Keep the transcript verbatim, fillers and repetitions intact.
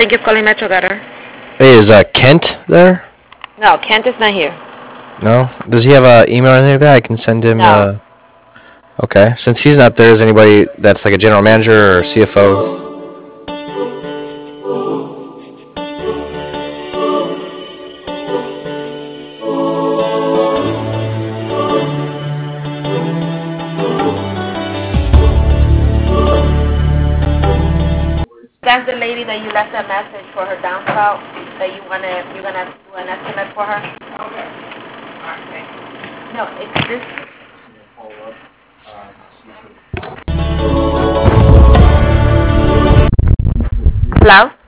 Thank you for calling Metro Gutter. Hey, is uh, Kent there? No, Kent is not here. No? Does he have an email or anything like that? I can send him. No. Uh... Okay. Since he's not there, is anybody that's like a general manager or C F O? That's the lady that you left a message for her downspout that you wanna you're gonna do an estimate for her. Okay. No, it's this. Hello?